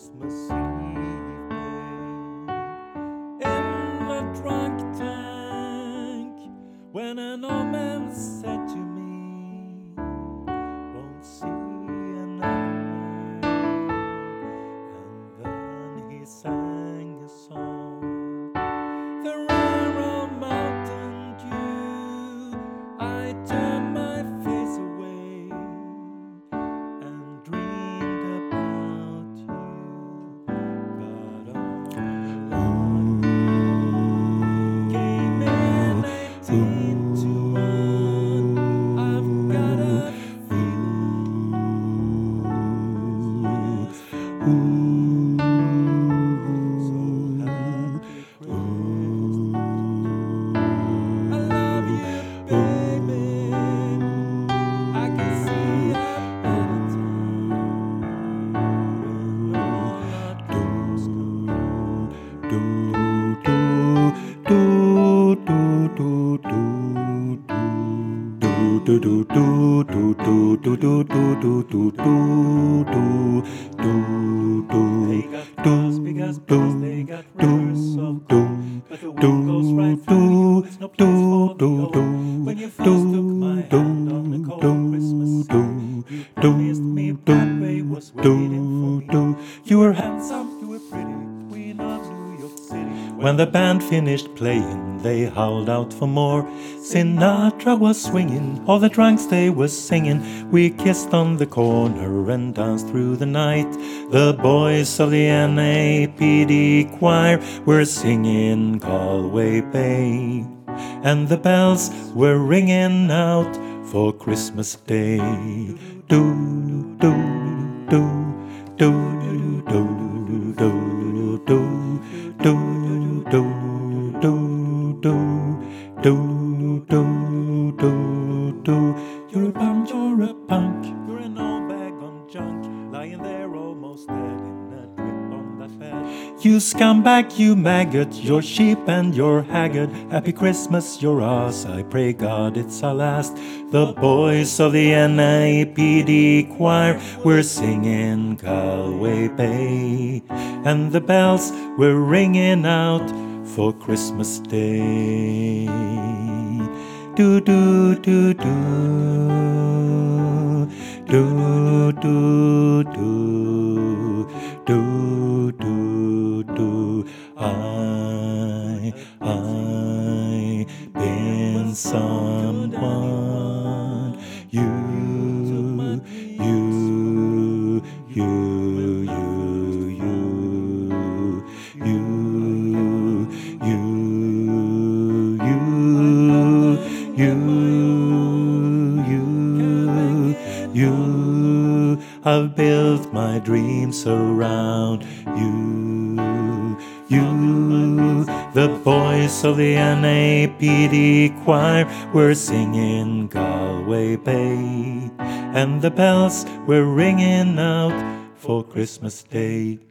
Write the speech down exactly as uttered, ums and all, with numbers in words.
Christmas Eve, babe, in the drunk tank, when an old man said to me, won't see another word, and then he sang a song, the rare old mountain dew. I turned my face away and dreamed about you, but all alone came in nineteen to one. I've got a feeling this Christmas, so happy Christmas. I love you, baby. I can see a better time when all our dreams come They got cars, because, because they got rivers of gold, but the wind goes right through you. It's no place for the old. When you first took my hand on the cold Christmas night, you promised me Broadway was waiting for me. You were handsome, you were pretty, queen of New York City. When the band finished playing, they howled out for more. Sinatra was swinging, all the drunks they were singing. We kissed on the corner and danced through the night. The boys of the N A P D choir were singing Galway Bay, and the bells were ringing out for Christmas Day. Do, do, do, do, do, do, do, do, do, do, do, do, do, do, do, do. You're a bum, you're a punk, you're an old bag on junk, lying there almost dead in a drip on that bed. You scumbag, you maggot, you're sheep and you're haggard. Happy Christmas, you're ours, I pray God it's our last. The boys of the N A P D choir were singing Galway Bay, and the bells were ringing out for Christmas Day. Do do do do do do do do do do. I I been someone you you you you you you you you you you you. I've built my dreams around you, you. The boys of the N A P D choir were singing Galway Bay, and the bells were ringing out for Christmas Day.